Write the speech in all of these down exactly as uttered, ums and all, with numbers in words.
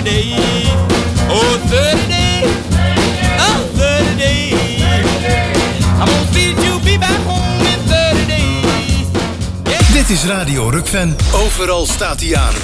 days. Oh, thirty days. Oh, thirty days. I'm gonna see that you'll be back home in thirty days. Yeah. Dit is Radio Rukven. Overal staat hij aan.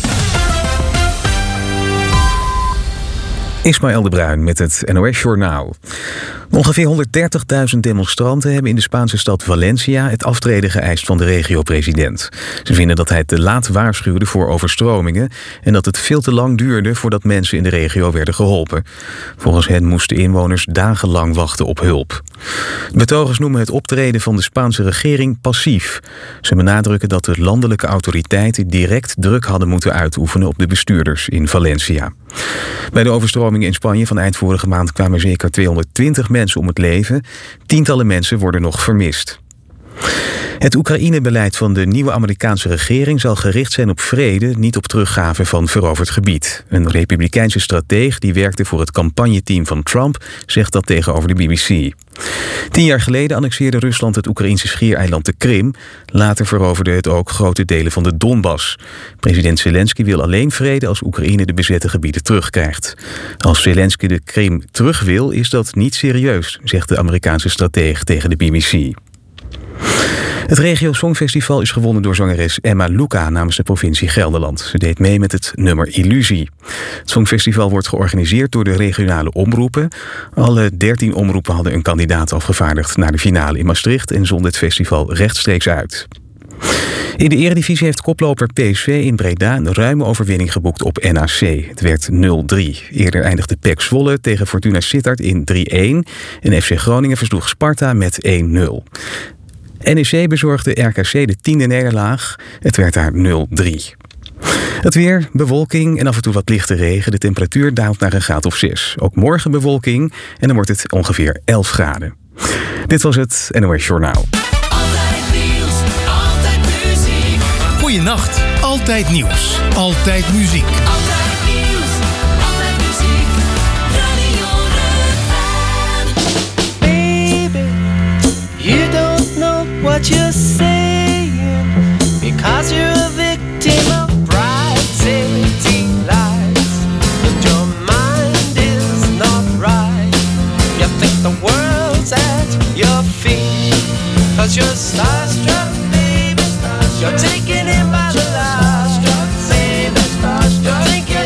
Ismaël de Bruin met het N O S-journaal. Ongeveer honderddertigduizend demonstranten hebben in de Spaanse stad Valencia het aftreden geëist van de regio-president. Ze vinden dat hij te laat waarschuwde voor overstromingen en dat het veel te lang duurde voordat mensen in de regio werden geholpen. Volgens hen moesten inwoners dagenlang wachten op hulp. De betogers noemen het optreden van de Spaanse regering passief. Ze benadrukken dat de landelijke autoriteiten direct druk hadden moeten uitoefenen op de bestuurders in Valencia. Bij de overstromingen in Spanje van eind vorige maand kwamen zeker tweehonderdtwintig mensen om het leven. Tientallen mensen worden nog vermist. Het Oekraïne-beleid van de nieuwe Amerikaanse regering zal gericht zijn op vrede, niet op teruggave van veroverd gebied. Een republikeinse strateeg die werkte voor het campagneteam van Trump zegt dat tegenover de B B C. Tien jaar geleden annexeerde Rusland het Oekraïnse schiereiland de Krim. Later veroverde het ook grote delen van de Donbass. President Zelensky wil alleen vrede als Oekraïne de bezette gebieden terugkrijgt. Als Zelensky de Krim terug wil, is dat niet serieus, zegt de Amerikaanse strateeg tegen de B B C. Het Regio Songfestival is gewonnen door zangeres Emma Luca namens de provincie Gelderland. Ze deed mee met het nummer Illusie. Het Songfestival wordt georganiseerd door de regionale omroepen. Alle dertien omroepen hadden een kandidaat afgevaardigd naar de finale in Maastricht en zonden het festival rechtstreeks uit. In de Eredivisie heeft koploper P S V in Breda een ruime overwinning geboekt op N A C. Het werd nul drie. Eerder eindigde P E C Zwolle tegen Fortuna Sittard in drie-een en F C Groningen versloeg Sparta met één nul. N E C bezorgde R K C de tiende nederlaag. Het werd daar nul drie. Het weer, bewolking en af en toe wat lichte regen. De temperatuur daalt naar een graad of zes. Ook morgen bewolking en dan wordt het ongeveer elf graden. Dit was het N O S Journaal. Altijd nieuws, altijd muziek. Goeienacht, altijd nieuws, altijd muziek. Altijd nieuws, altijd muziek. Radio Rukven. Baby, you don't know what you're saying, because you're a victim of pride, safety, lies. But your mind is not right. You think the world's at your feet, cause you're starstruck, baby. You're taken in by the lies, baby. You're thinking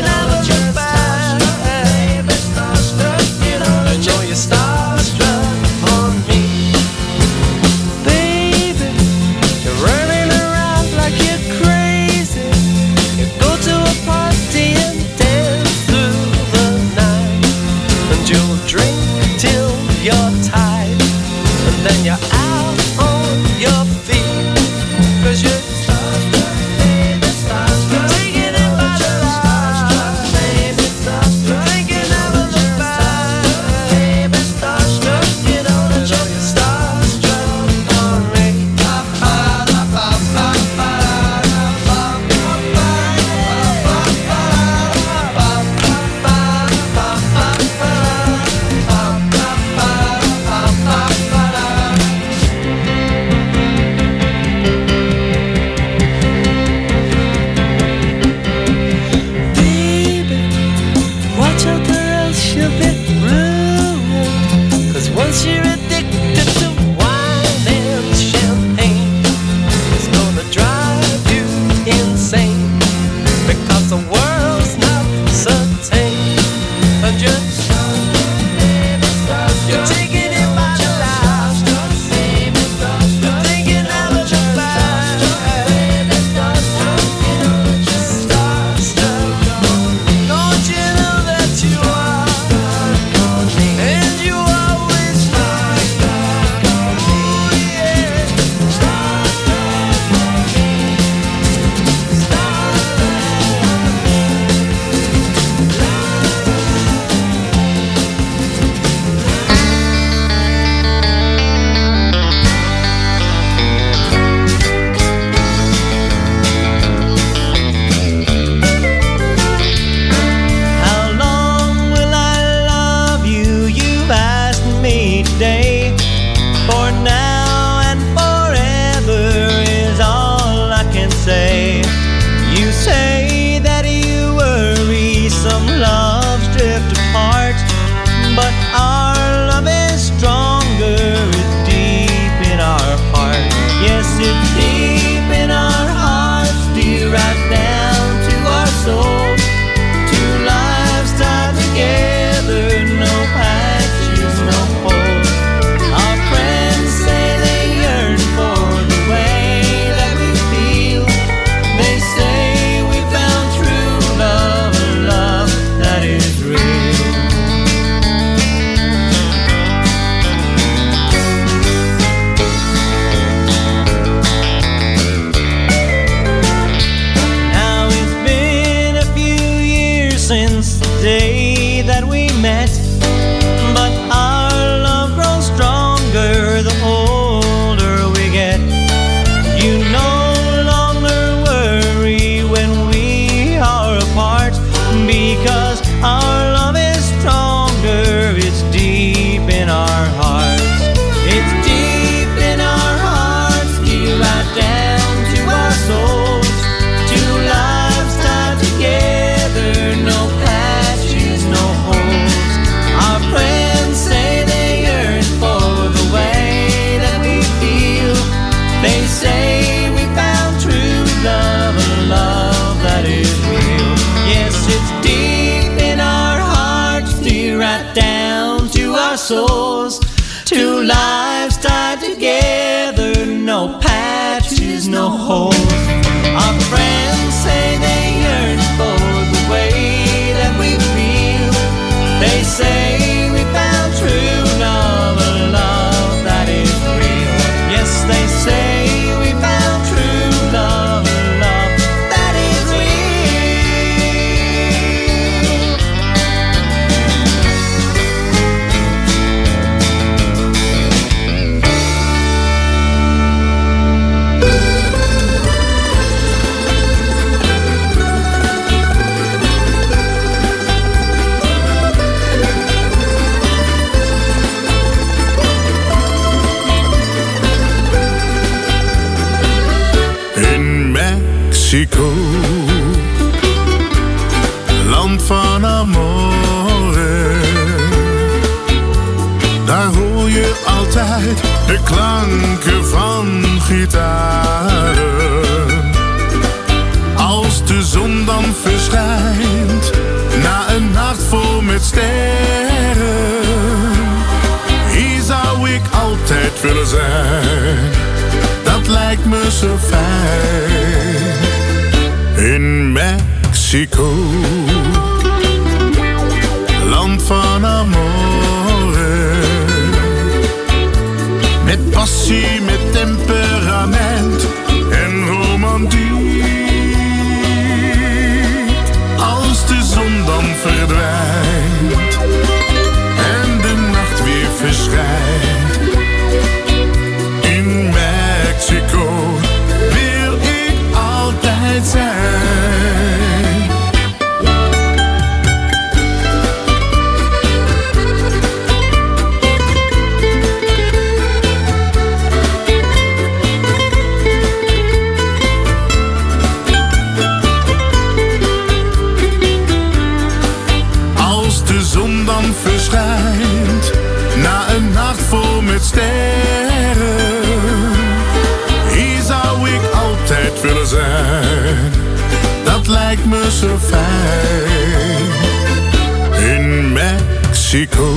day that we met, but our love grows stronger the older we get. You no longer worry when we are apart, because our love is stronger. It's deep in our hearts. It's deep in our hearts, deep right down to our souls. Two lives tied together, no patches, no holes. Our friends say they yearn for the way that we feel. They say we found true love, a love that is real. Yes, it's deep in our hearts, dear, right down to our souls. Two lives tied together, no patches, no holes. Our friends say they yearn for the way that we feel. They say we found true love, a love that is real. Yes, they say we found true love, a love that is real. In Mexico, land van amore, daar hoor je altijd de klanken van gitaren. Als de zon dan verschijnt, na een nacht vol met sterren, hier zou ik altijd willen zijn. Dat lijkt me zo fijn. In Mexico, land van amore, met passie, met temperament en romantiek. Als de zon dan verdwijnt en de nacht weer verschijnt, in Mexico wil ik altijd zijn. Als de zon dan verschijnt, na een nacht vol met sterren, hier zou ik altijd willen zijn. Dat lijkt me zo fijn. In Mexico,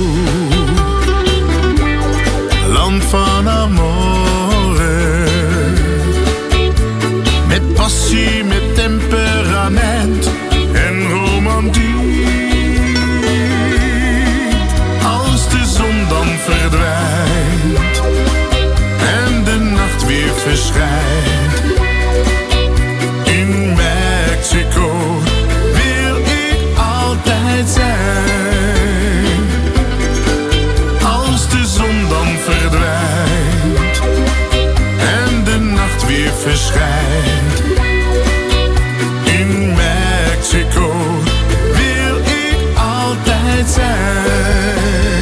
land van amore, met passie, met temperament en romantiek. Als de zon dan verdwijnt en de nacht weer verschijnt, in Mexico wil ik altijd zijn. Als de zon dan verdwijnt en de nacht weer verschijnt, in Mexico wil ik altijd zijn.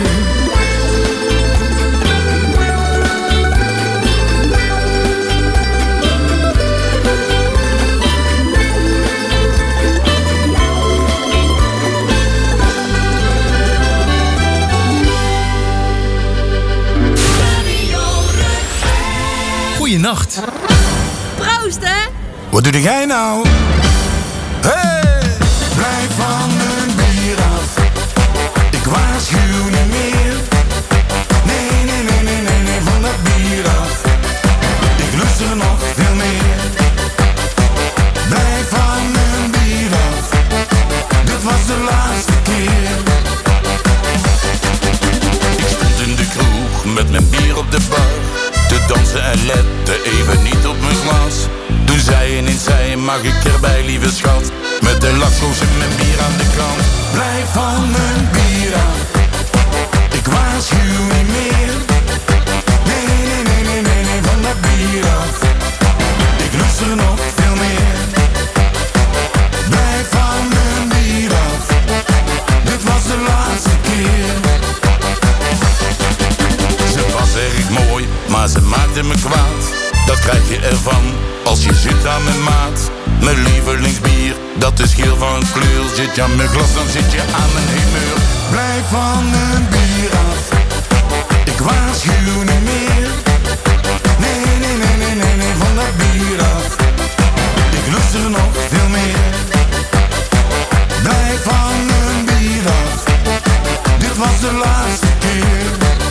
Goeienacht. Proost, hè? Wat doe jij nou? Hey! Blijf van mijn bier af. Ik waarschuw niet meer. Nee, nee, nee, nee, nee, nee, van dat bier af. Ik lust er nog veel meer. Blijf van mijn bier af. Dit was de laatste keer. Ik stond in de kroeg met mijn bier op de bar te dansen en lette even niet op mijn glas. Toen zei ineens zij, mag ik erbij, lieve schat? Met de lach koos ik mijn bier aan de kant. Blijf van mijn bier af. Ik waarschuw niet meer. Nee, nee, nee, nee, nee, nee, van dat bier af. Ik lust er nog veel meer. Blijf van mijn bier af. Dit was de laatste keer. Ze was erg mooi, maar ze maakte me kwaad. Dat krijg je ervan, als je zit aan mijn maat. Mijn lievelingsbier, dat is geel van kleur. Zit je aan mijn glas, dan zit je aan mijn humeur. Blijf van mijn bier af. Ik waarschuw niet meer. Nee, nee, nee, nee, nee, nee, van dat bier af. Ik lust er nog veel meer. Blijf van mijn bier af. Dit was de laatste keer.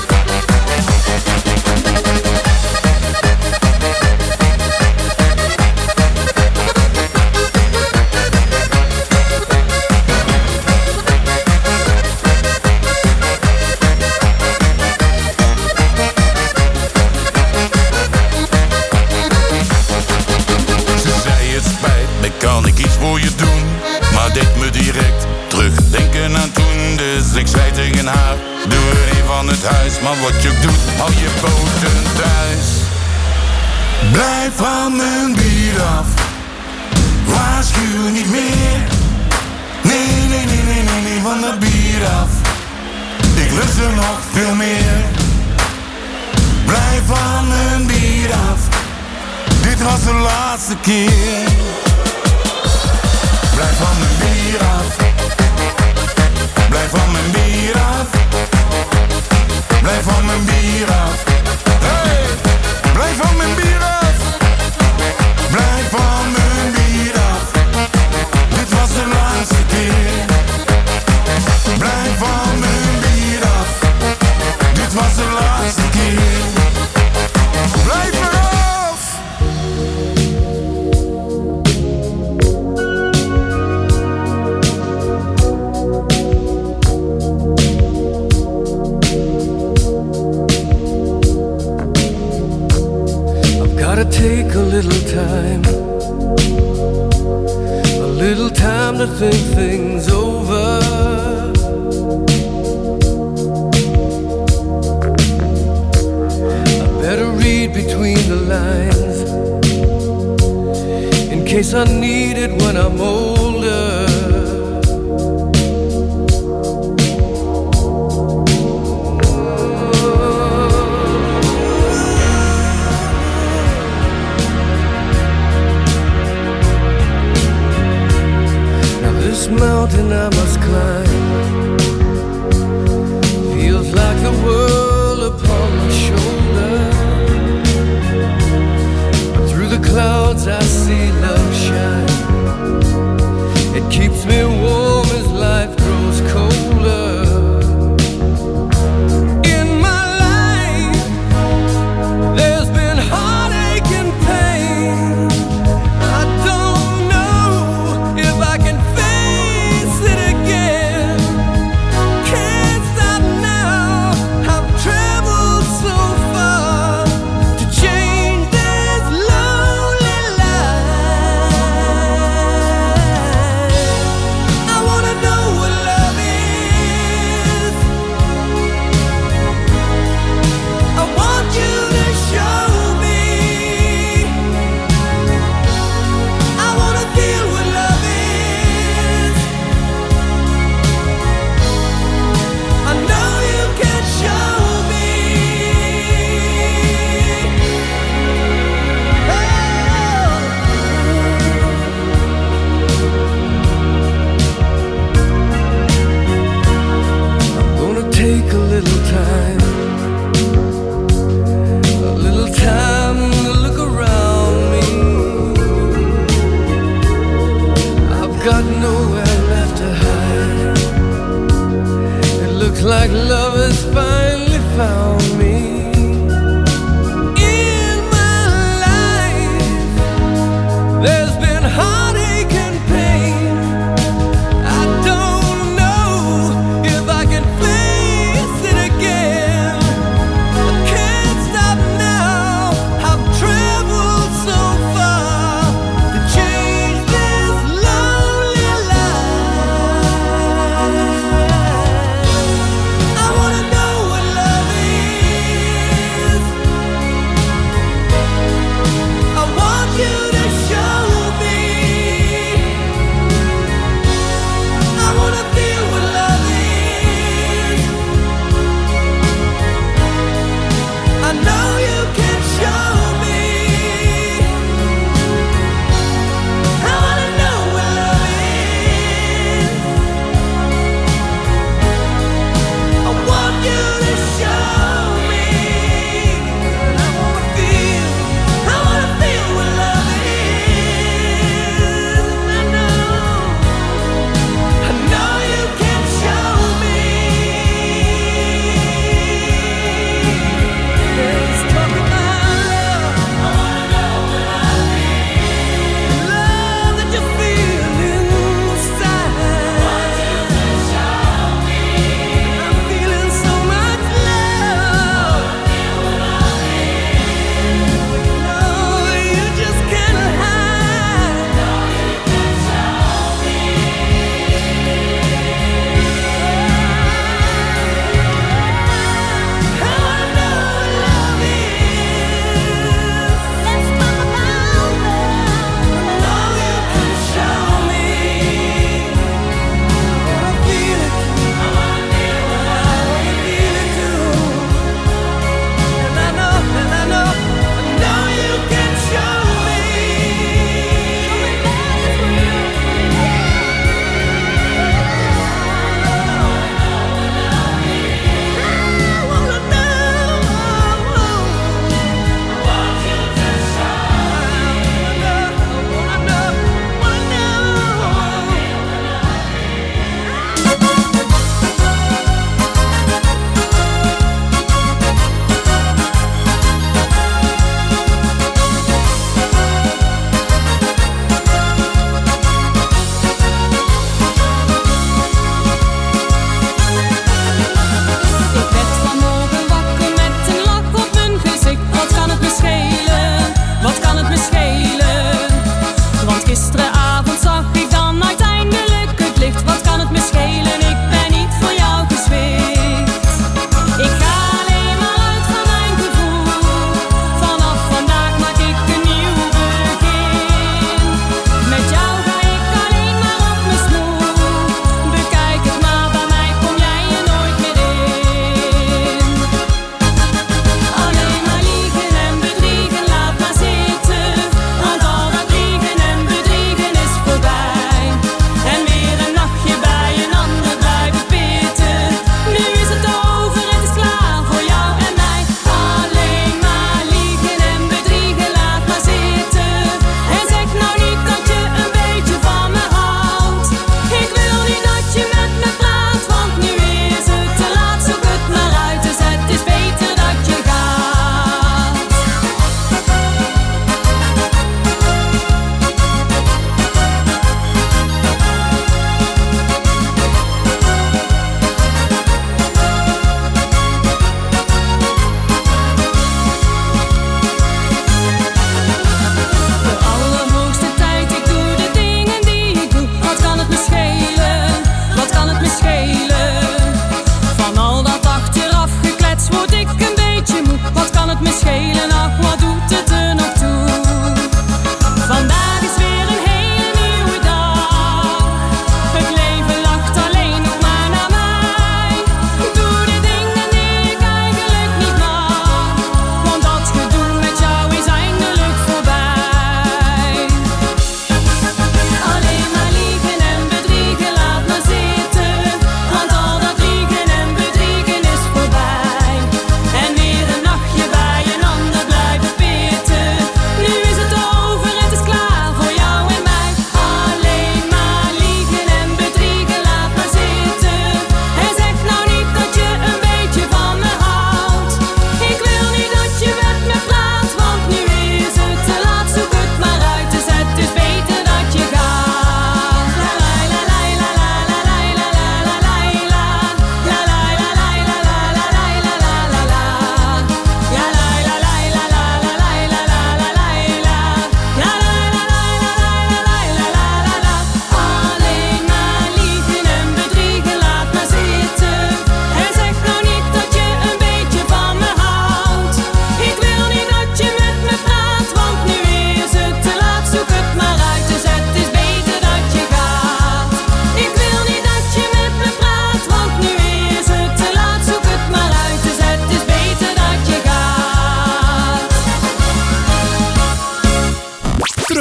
Kan ik iets voor je doen? Maar deed me direct terugdenken aan toen. Dus ik zei tegen haar, doe er een van het huis. Maar wat je ook doet, hou je poten thuis. Blijf van mijn bier af. Waarschuw niet meer. Nee, nee, nee, nee, nee, nee, van dat bier af. Ik lust er nog veel meer. Blijf van mijn bier af. Dit was de laatste keer. Blijf van mijn bier af. Blijf van mijn bier af. Blijf van mijn bier af. Hey! Blijf van mijn bier af. Blijf van mijn bier af. Dit was de laatste keer. Blijf van mijn bier af. Dit was de laatste keer. Blijf eraf. Gotta take a little time, a little time to think things over. I better read between the lines, in case I need it when I'm older. Mountain I must climb feels like the world upon my shoulder. Through the clouds I see love shine. It keeps me warm as life grows colder. In my life there's been heartache and pain. I don't know if I can like love has finally found me. In my life there's been heartache and pain. I don't know if I can face it again. I can't stop now. I've traveled so far to change this lonely life.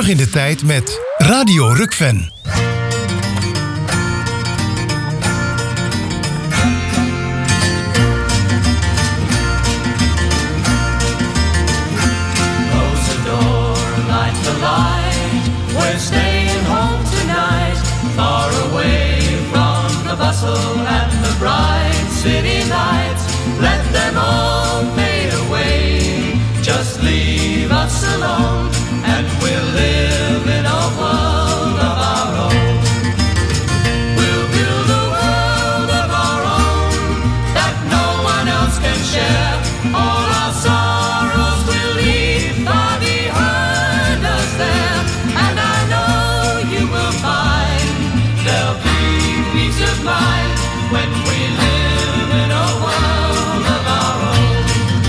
Terug in de tijd met Radio Rukven. Close the door, light the light. We're staying home tonight, far away from the bustle and the bright city lights. Let them all fade away. Just leave us alone, and we'll live in a world of our own. We'll build a world of our own that no one else can share. All our sorrows will leave far behind us there, and I know you will find there'll be peace of mind when we live in a world of our own.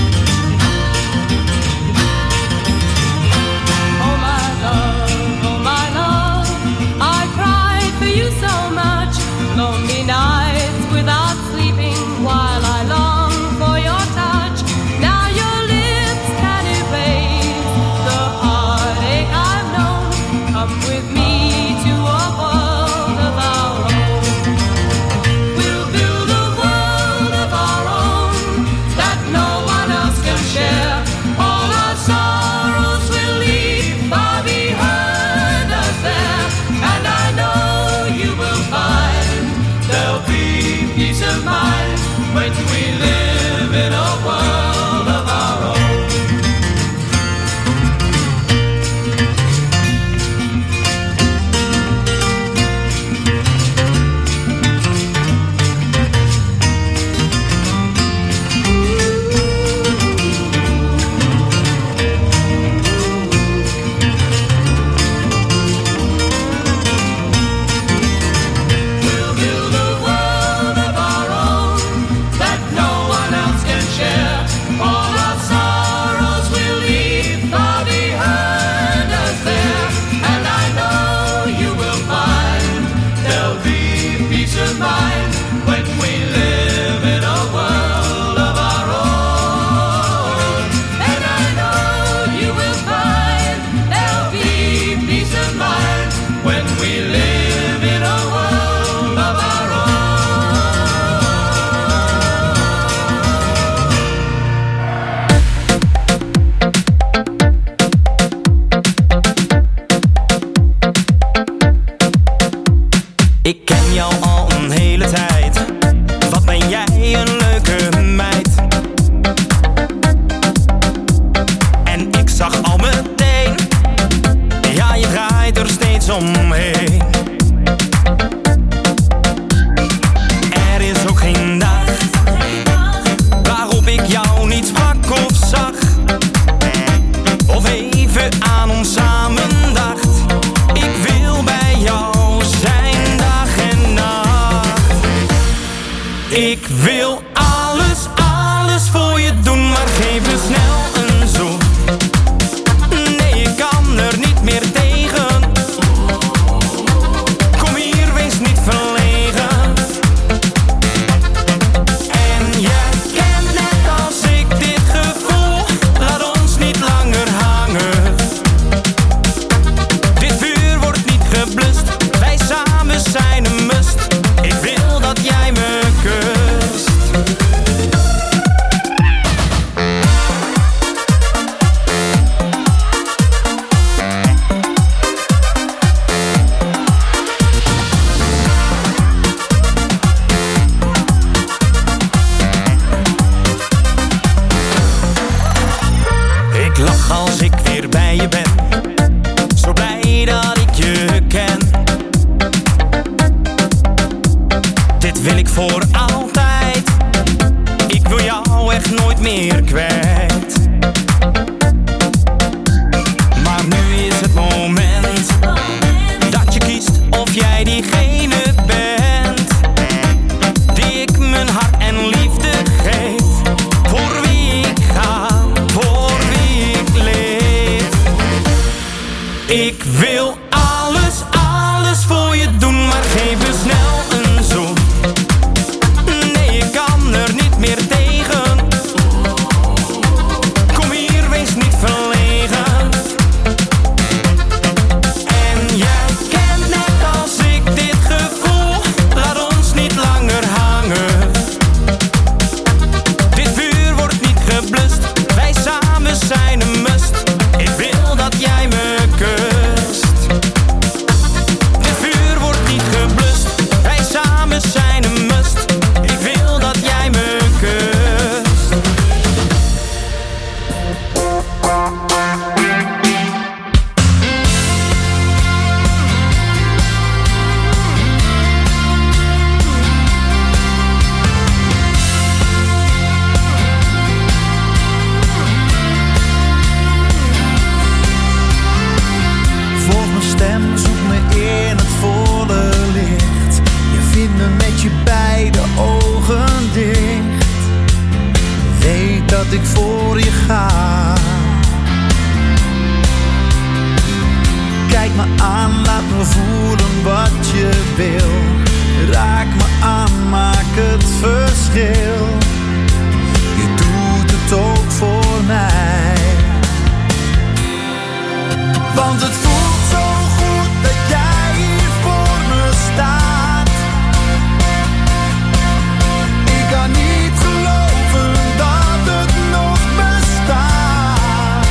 Oh my love, oh my love, I cried for you so much. Lonely nights without sleeping while I long for your touch. Now your lips can erase the heartache I've known. Come with me to a world of our own. We'll build a world of our own that no one else can share. All our sorrows will leave far behind us there, and I know you will find there'll be peace of mind when we live in a world of our own. We'll build a world of our own that no one else can share. All our sorrows will leave far behind us there, and I know you will find there'll be peace of mind when we live in a world of our own. And I know you will find there'll be peace of mind when we live in a world of our own. Ik ken jou al een hele tijd. Wat ben jij een leuke meid. En ik zag al meteen, ja, je draait er steeds omheen. Er is ook geen dag waarop ik jou niet sprak of zag, of even aan ons samen dacht. Ik wil bij jou zijn dag en nacht. Ik wil alles, alles voor je doen, maar geef me snel een zoen. Nee, ik kan er niet meer tegen. Kom hier, wees niet verlegen. En jij kent net als ik dit gevoel. Laat ons niet langer hangen. Dit vuur wordt niet geblust. Wij samen zijn een must. Ik wil dat jij me kust. Ik lach als ik weer bij je ben. Zo blij dat ik je ken. Dit wil ik voor altijd. Ik wil jou echt nooit meer kwijt. Maar nu is het moment dat je kiest of jij diegene bent die ik mijn hart en liefde geef. Voor wie ik ga, voor wie ik leef. Ik wil alles, alles voor je doen, maar geef me snel een zoen. Nee, ik kan er niet meer tegen. dat ik voor je ga. Kijk me aan, laat me voelen wat je wil. Raak me aan, maak het verschil. Je doet het ook voor mij. Want het voelt zo goed dat jij hier voor me staat. Ik kan niet geloven dat het nog bestaat.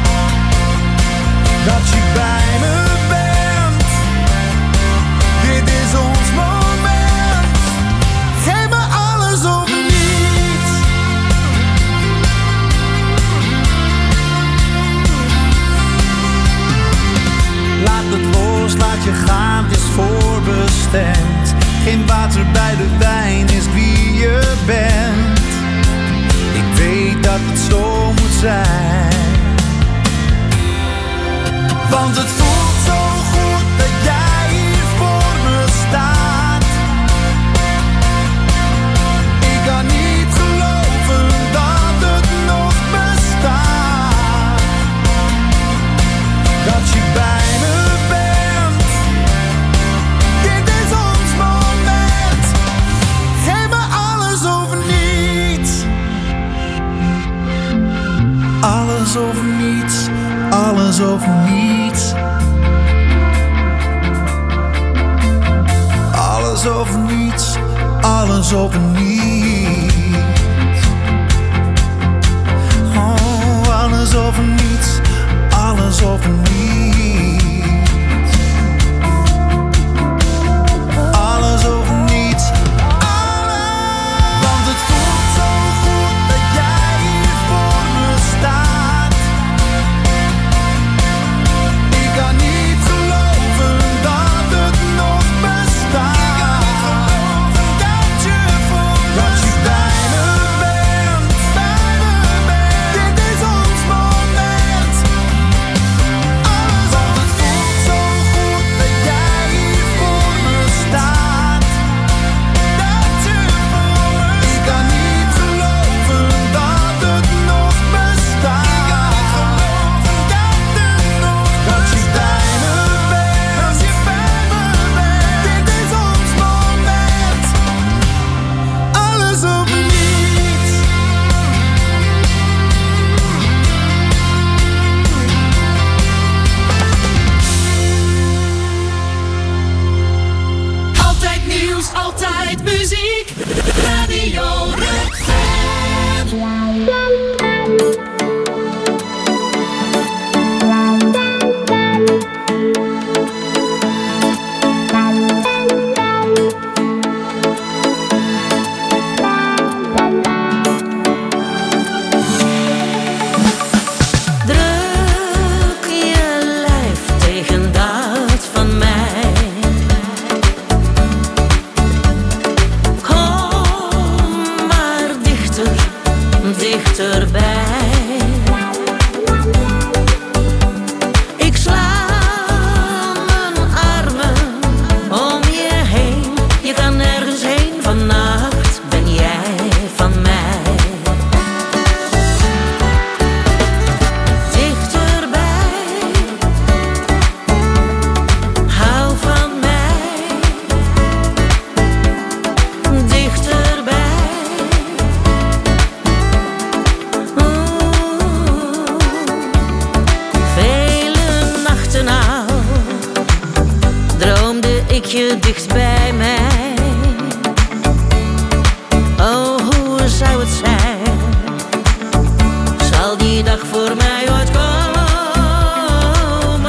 Dat je bij me bent. Dit is ons moment. Geef me alles of niets. Laat het los, laat je gaan, het is voorbestemd. Geen water bij de wijn is wie je bent. Ik weet dat het zo moet zijn. Want het voelt zo goed dat jij hier voor me staat. Ik kan niet geloven dat het nog bestaat. Dat je bij me bent. Dit is ons moment. Geef me alles of niets. Alles of niets. Alles of niets. Alles of niets. Alles of niets. Oh, alles of niets. Alles of niets. Alles of niets. Alles. Want het voelt zo goed dat jij hier voor me staat. Ik kan niet geloven dat het nog bestaat. Dat je voor me dat je bij me bent. Dit is ons moment. Alles. Want het voelt zo goed dat jij hier voor me staat. Dat je voor me ik kan niet geloven dat het nog bestaat. Dat je bij me bent. Dat je bij me bent. Dit is ons moment. Alles of niets. Altijd nieuws, altijd muziek. Radio Druk je lijf tegen dat van mij. Kom maar dichter, dichterbij. Ik sla mijn armen om je heen. Je kan nergens heen, vannacht ben jij van mij. Dichterbij, hou van mij. Dichterbij, oeh. Vele nachten al droomde ik je dicht bij mij. Oh, hoe zou het zijn? Zal die dag voor mij ooit komen?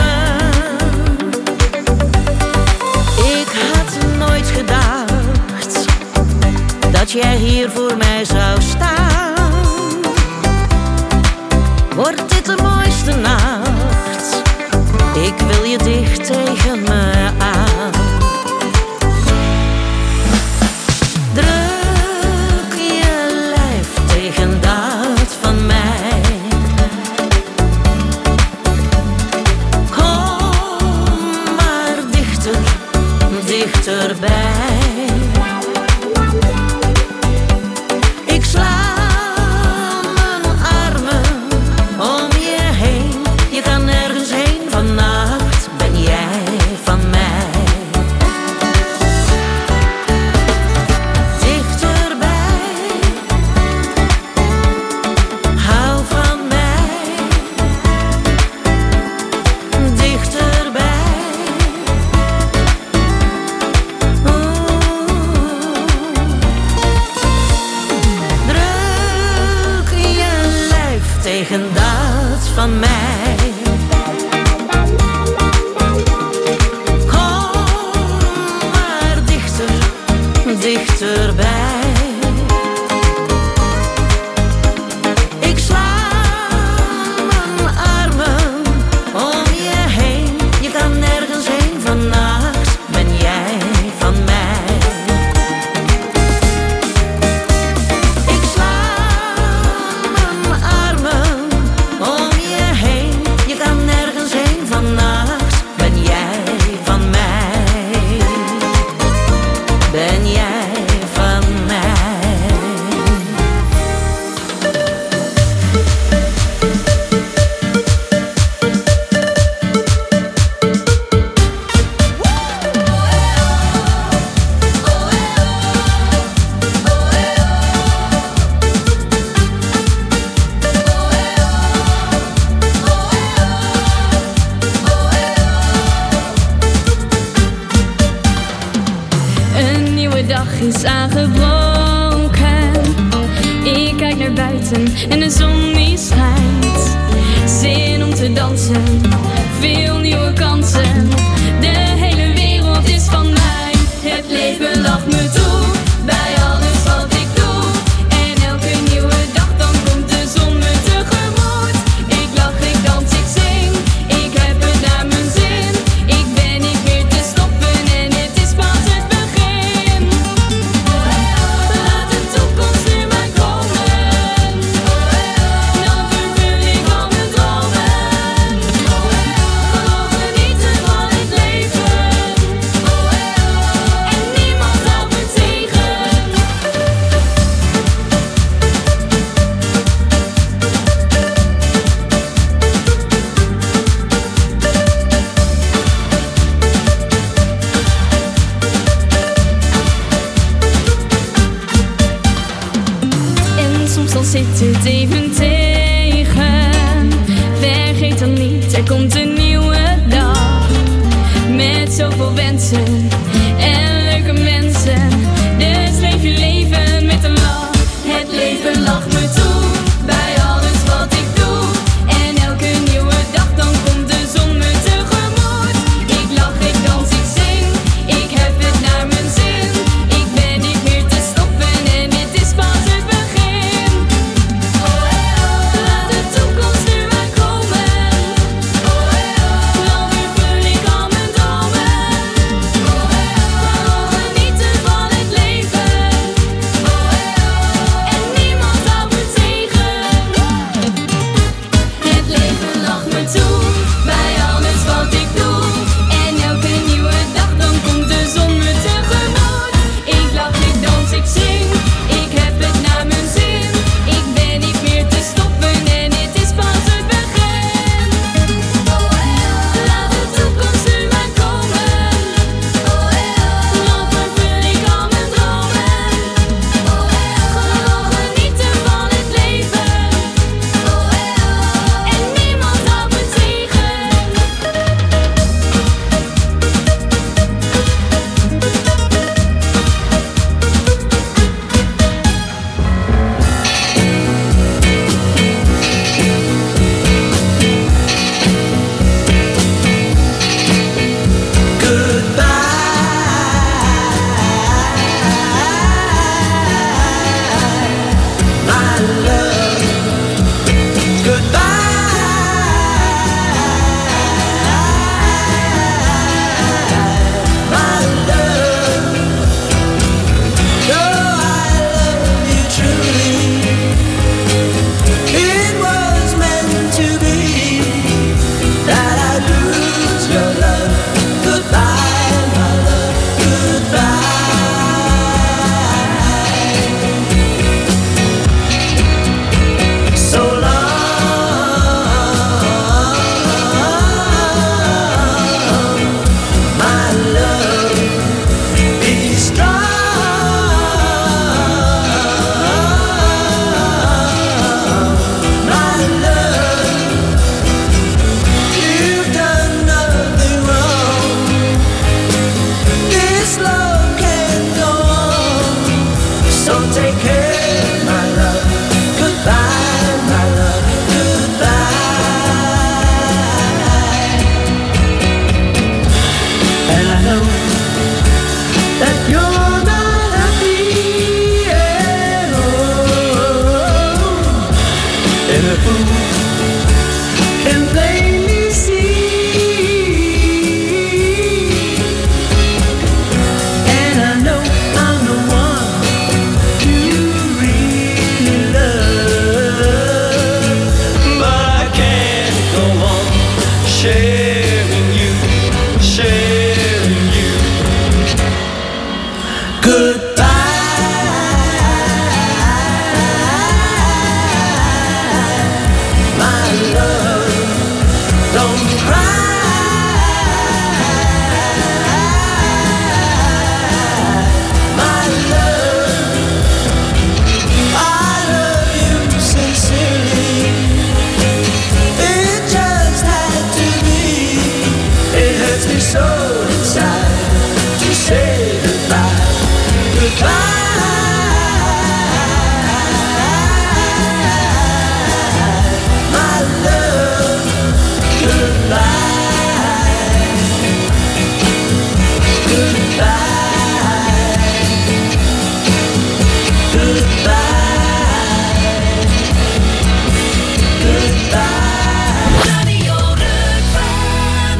Ik had nooit gedacht dat jij hier voor mij zou staan. Wordt dit de mooiste nacht? Ik wil je dicht tegen me aan. Druk je lijf tegen dat van mij. Kom maar dichter, dichterbij. Ik sla mijn tegen dat van mij. Kom maar dichter, dichterbij. Ik sla mijn armen om je heen. Je kan nergens heen, vannacht ben jij van mij. Ik sla mijn armen om je heen. Je kan nergens heen, vannacht ben jij van mij. Ben jij van mij. Een nieuwe dag is aangebroken. Ik kijk naar buiten en de zon die schijnt. Zin om te dansen, veel nieuwe kansen. De hele wereld is van mij. Het leven lacht me toe, bij alles wat ik doe. En elke nieuwe dag dan komt de zon me tegemoet. Ik lach, ik dans, ik zing, ik heb het naar mijn zin. Ik ben niet meer te stoppen en het is pas het begin. Laat de toekomst nu maar komen, dan vervul ik al mijn dromen. Gewoon genieten van het leven, en niemand houdt me tegen. En soms dan zit het even tegen. Vergeet dan niet, er komt een nieuwe dag. Met zoveel wensen en leuke mensen. Dus leef je leven met een lach. Het leven lacht me toe, bij alles wat ik doe. En elke nieuwe dag dan komt de zon me tegemoet. Ik lach, ik dans, ik zing, ik heb het naar mijn zin. Ik ben niet meer te stoppen en dit is pas het begin. Laat de toekomst nu maar komen, dan vervul ik al mijn dromen. Gewoon genieten van het leven, en niemand houdt me tegen. Het leven lacht me toe, bij alles wat ik doe. En elke nieuwe dag dan komt de zon me tegemoet. Ik lach, ik dans, ik zing, ik heb het naar mijn zin. Ik ben niet meer te stoppen en dit is pas het begin. Laat de toekomst nu maar komen, dan vervul ik al mijn dromen. Gewoon genieten van het leven, en niemand houdt me tegen. Take care, my love. Goodbye, my love. Goodbye. fool can plainly see. And I know I'm the one you really love, but I can't go on sharing you, sharing you. Goodbye. So inside to say goodbye, goodbye, my love, goodbye, goodbye, goodbye, goodbye. Radio Rukven.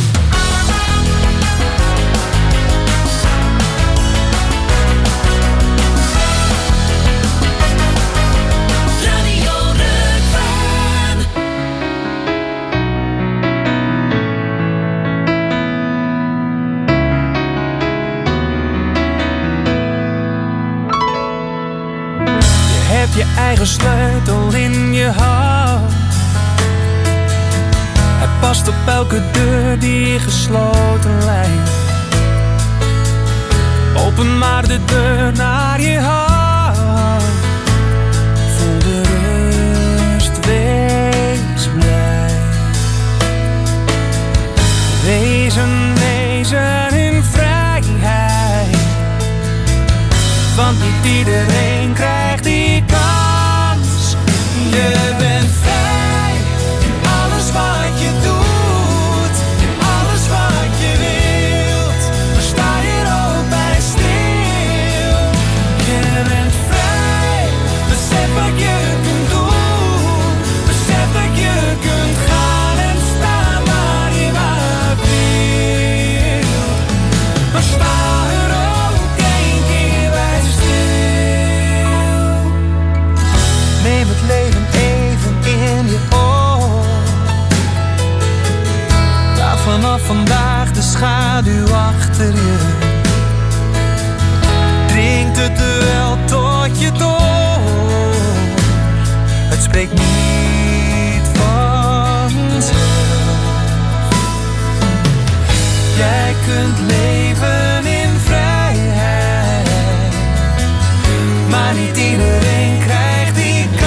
Je eigen sleutel in je hand. Hij past op elke deur die gesloten lijkt. Open maar de deur naar je hart. Voel de rust, wees blij. Wezen, wezen in vrijheid. Want niet iedereen krijgt die kans. Je bent vrij in alles wat je doet, in alles wat je wilt. Maar sta je er ook bij stil. Je bent vrij, besef wat je kunt doen. Besef dat je kunt gaan en staan waar je maar wil. Maar sta er ook een keer bij stil. Neem het leven even in je oor. Laat vanaf vandaag de schaduw achter je. Dringt het wel tot je door. Het spreekt niet vanzelf. Jij kunt leven in vrijheid, maar niet iedereen krijgt die kans.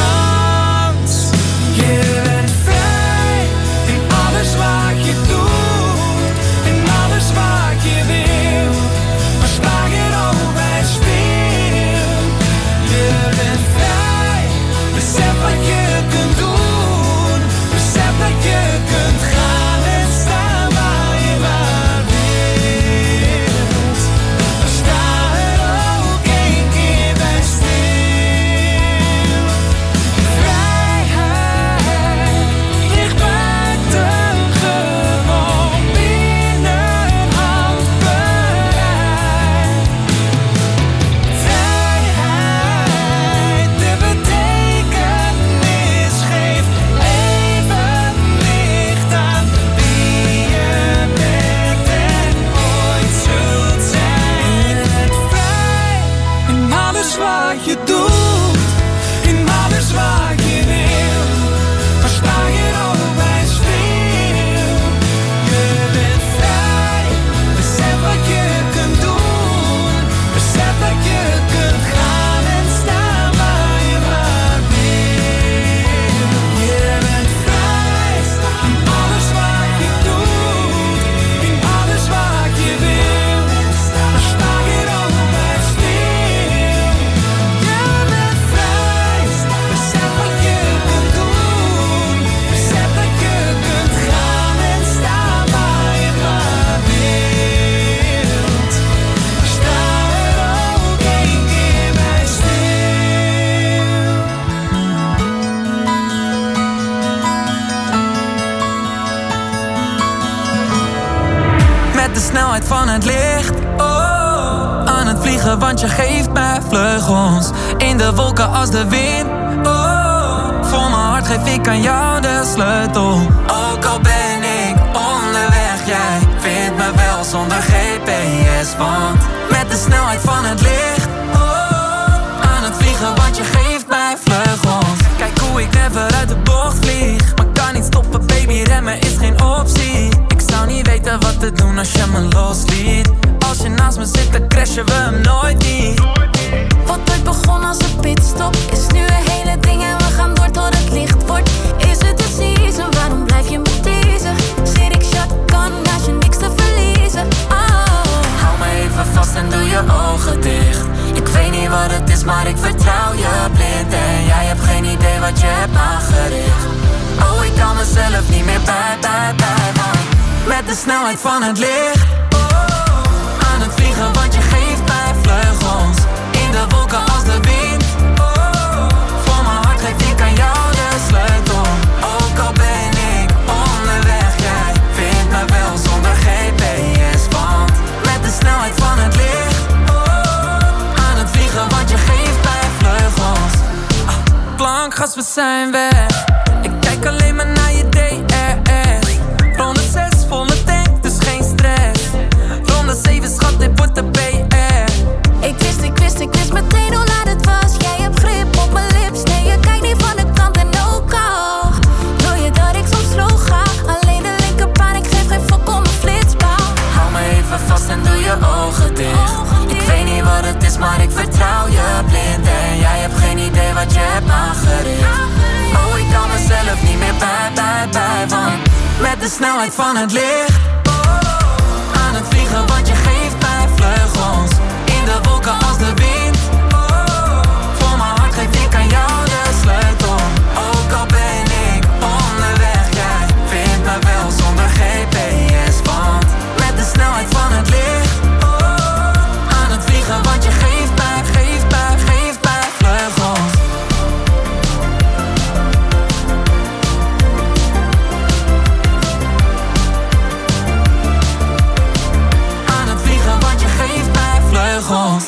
Je bent vrij in alles wat je doet, in alles wat je wil. Maar sta je er ook bij stil. Je bent vrij, besef wat je kunt doen. Besef dat je kunt gaan en staan waar je maar wil. snelheid van het licht. Oh, aan het vliegen, want je geeft mij vleugels. In de wolken als de wind. Oh, voor mijn hart geef ik aan jou de sleutel. Ook al ben ik onderweg, jij vindt me wel zonder G P S. Want met de snelheid van het licht. Oh, aan het vliegen, want je geeft mij vleugels. Kijk hoe ik never uit de bocht vlieg. Maar kan niet stoppen, baby, remmen is geen optie. Ik zou niet weten wat te doen als je me losliet. Als je naast me zit, dan crashen we hem nooit niet. Wat ooit begon als een pitstop is nu een hele ding en we gaan door tot het licht wordt. Is het de season, waarom blijf je me teasen? Zit ik shotgun, naast je niks te verliezen. Oh. Hou me even vast en doe je ogen dicht. Ik weet niet wat het is, maar ik vertrouw je blind. En jij hebt geen idee wat je hebt aangericht. Oh, ik kan mezelf niet meer bij, bij, bij. Want met de snelheid van het licht. Oh, aan het vliegen, want je geeft mij vleugels. In de wolken als de wind. Oh, voor mijn hart geef ik aan jou de sleutel. Ook al ben ik onderweg, jij vindt me wel zonder G P S. Want met de snelheid van het licht. Oh, aan het vliegen, want je geeft mij vleugels. Ah, klankgas, we zijn weg. Ik kijk alleen maar naar je D R S. Ronde zes, volle tank, dus geen stress. Ronde zeven, schat, dit wordt de B R. Ik wist, ik wist, ik wist meteen hoe laat het was. Jij hebt grip op mijn lips, nee je kijkt niet van de kant en ook al. Wil je dat ik soms slow ga? Alleen de linkerbaan, ik geef geen fok om mijn flitspaal. Hou me even vast en doe je ogen dicht. Ik weet niet wat het is, maar ik vertrouw je blind. En jij hebt geen idee wat je hebt aangericht. Oh, ik kan mezelf niet meer bij, bij, bij. Want met de snelheid van het licht. Oh, aan het vliegen, want je geeft mij vleugels. In de wolken als de wind. Oh, voor mijn hart geef ik aan jou de sleutel. Ook al ben ik onderweg, jij vindt me wel zonder G P S. Want met de snelheid van het licht. Oh, aan het vliegen, want je geeft mij, geeft mij, geeft mij vleugels. Aan het vliegen, want je geeft mij vleugels.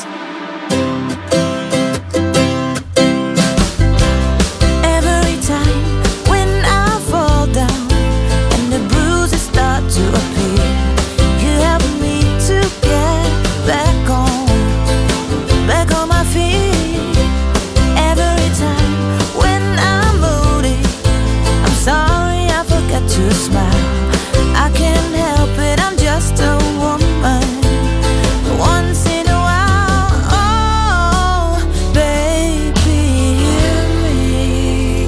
Every time when I fall down and the bruises start to appear, you help me to get back on, back on my feet. Every time when I'm moody, I'm sorry I forgot to smile. I can't help it, I'm just a woman. Once in a while, oh, baby, hear me.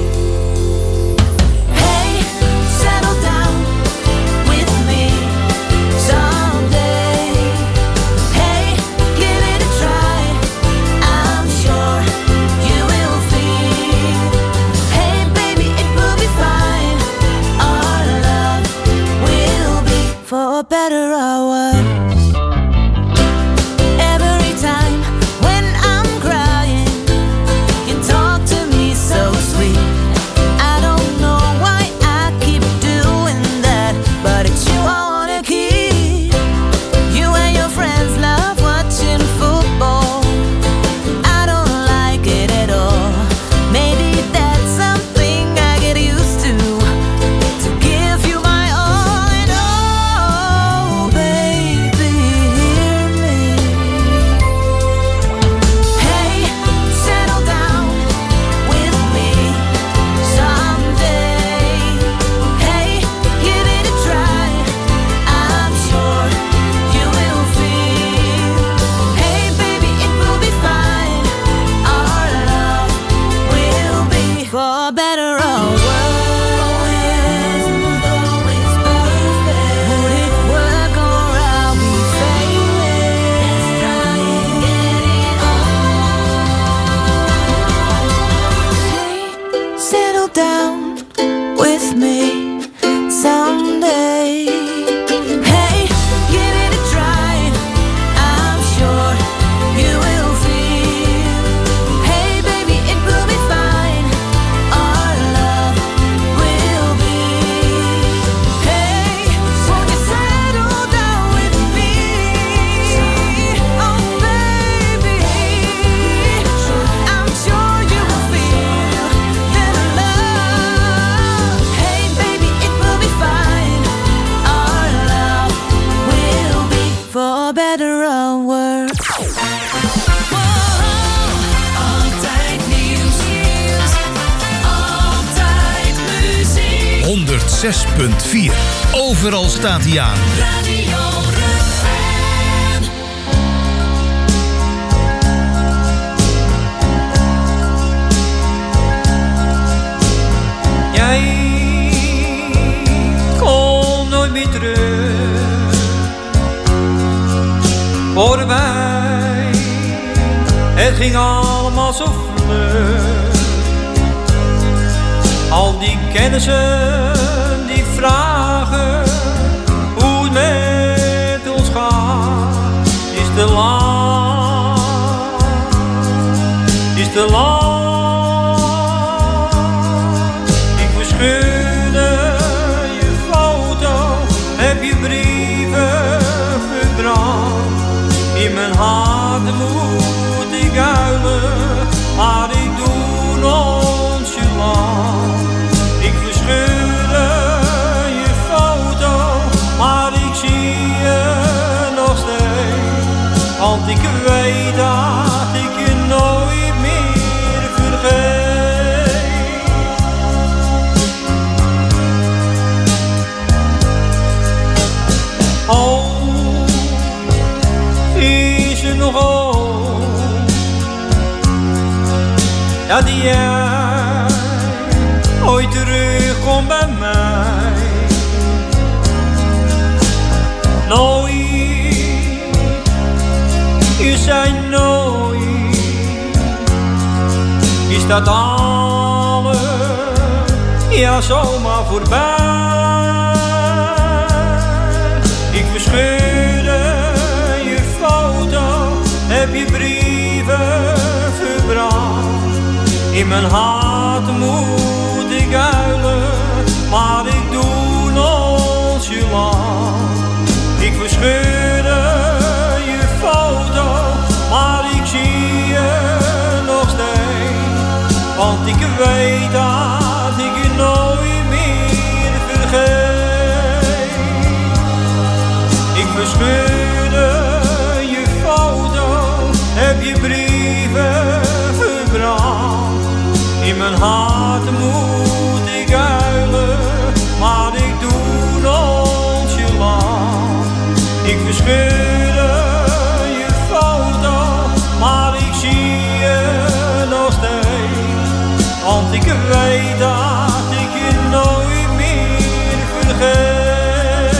Hey, settle down with me someday. Hey, give it a try, I'm sure you will feel. Hey, baby, it will be fine. Our love will be for better or worse. Every time when I'm crying, you talk to me so sweet. I don't know why I keep doing that, but it's you I wanna keep. You and your friends love watching football. I don't like it at all. Maybe that's something I get used to. To give you my all and oh, baby, hear me. Hey, settle down with me someday. Hey, give it a try, I'm sure you will feel. Hey, baby, it will be fine. Our love will be for better or worse. Always perfect. Would it work or I'll be famous? Try and get it on. Hey, settle down with me someday. Hey, give it a try, I'm sure you will feel. Hey, baby, it will be fine. Our zes punt vier. Overal staat hij aan. Radio Run. Jij komt nooit meer terug. Voor mij, het ging allemaal zo vlug. Al die kennissen die vragen hoe het met ons gaat, is te lang, is te lang. Ik verscheurde je foto, heb je brieven verbrand. In mijn hart moet ik huilen, maar ik doe nonchalant. Ik verscheurde je foto, maar ik zie je nog steeds. Want ik weet dat ik je nooit meer vergeet. Oh, is er nog hoop dat jij ooit terugkomt bij mij? Nooit, je zei nooit, is dat alles, ja zomaar voorbij. Ik verscheurde je foto, heb je brieven verbrand. In mijn hart moet ik huilen, maar ik doe nonchalant. Ik verscheurde je foto, maar ik zie je nog steeds. Want ik weet dat ik je nooit meer vergeet. Ik verscheurde je foto, heb je brieven verbrand. In mijn hart moet ik huilen, maar ik doe nonchalant. Ik verscheurde je foto, maar ik zie je nog steeds. Want ik weet dat ik je nooit meer vergeet.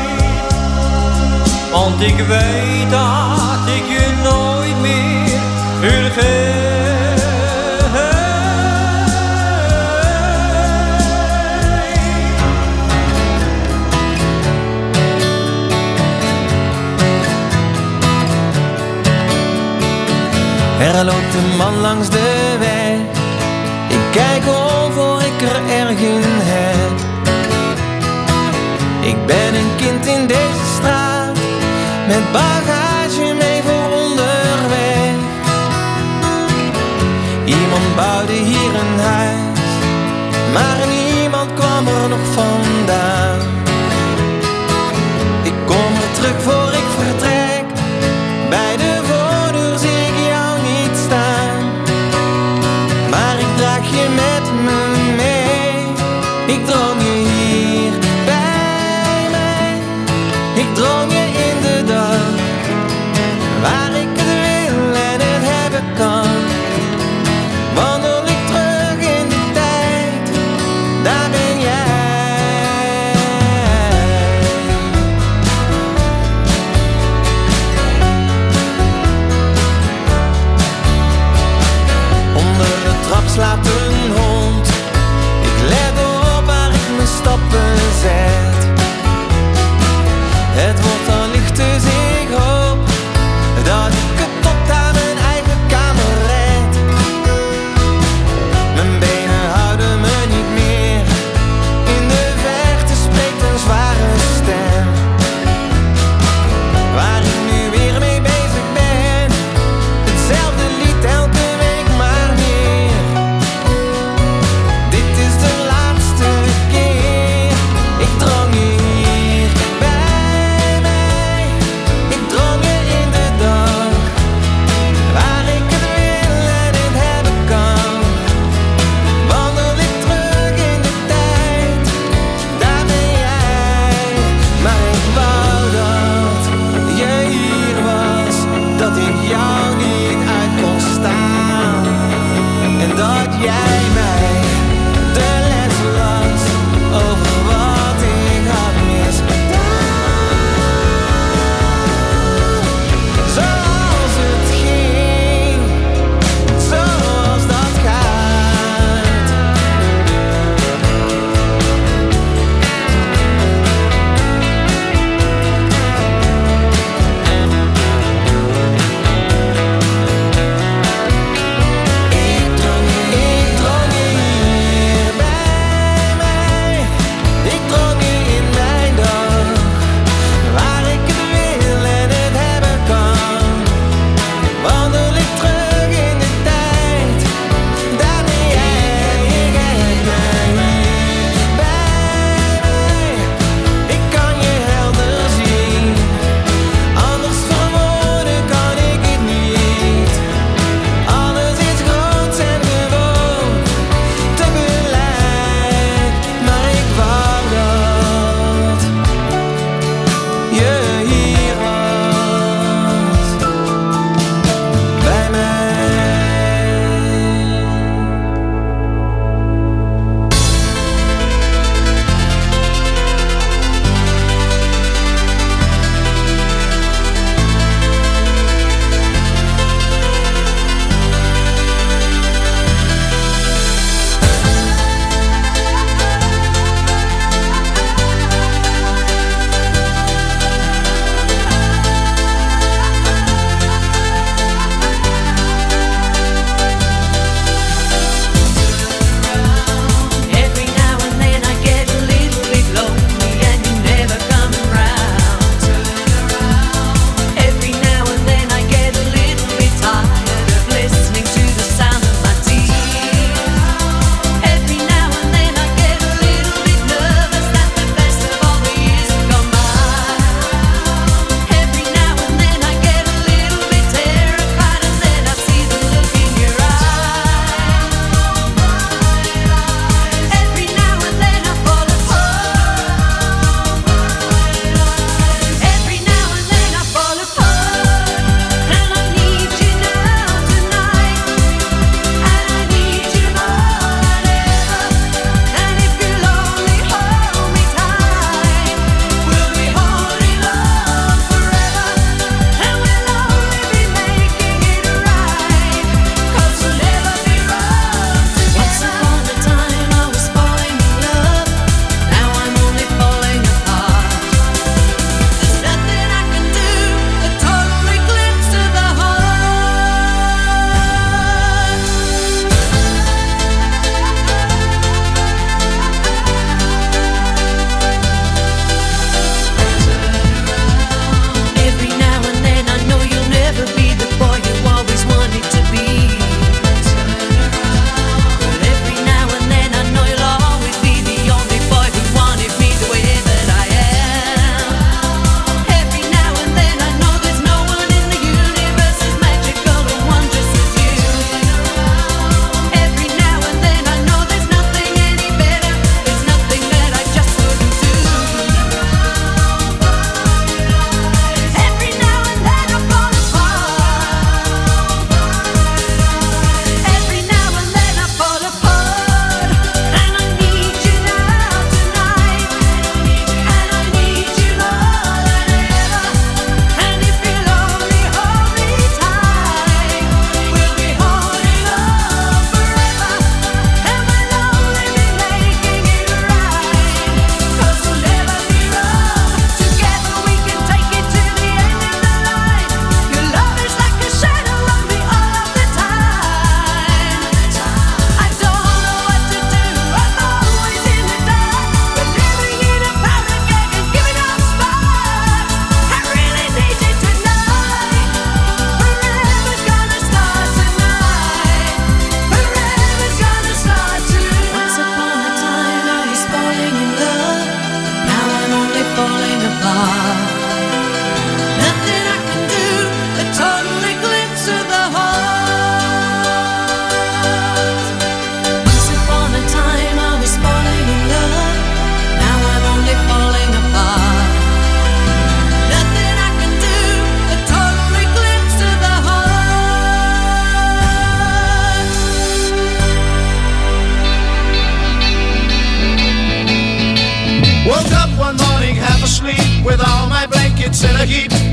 Want ik weet dat ik je nooit meer vergeet. Er loopt een man langs de weg. Ik kijk om voor ik er erg in heb. Ik ben een kind in deze straat, met bagage mee voor onderweg. Iemand bouwde hier een huis, maar niemand kwam er nog vandaan. Ik kom er terug voor ik vertrek, bij de voordeur zie ik jou niet staan. Maar ik draag je met me mee, ik droom je hier bij mij. Ik droom je in de dag, waar ik het wil en het hebben kan. Wandel ik terug in de tijd, daar ben jij. Onder de trap slaapt een hond, ik let op waar ik mijn stappen zet. Het wordt al licht, dus ik hoop dat ik het tot aan mijn eigen kamer red. Mijn benen houden me niet meer, in de verte spreekt een zware stem. Waar ik nu weer mee bezig ben, hetzelfde lied elke week maar meer. jij mij de les las over wat ik had misdaan. Zoals het ging, zoals dat gaat. Ik droom, ik droom het zellig giet.